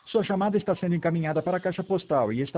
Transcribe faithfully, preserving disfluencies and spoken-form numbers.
Sua chamada está sendo encaminhada para a caixa postal e está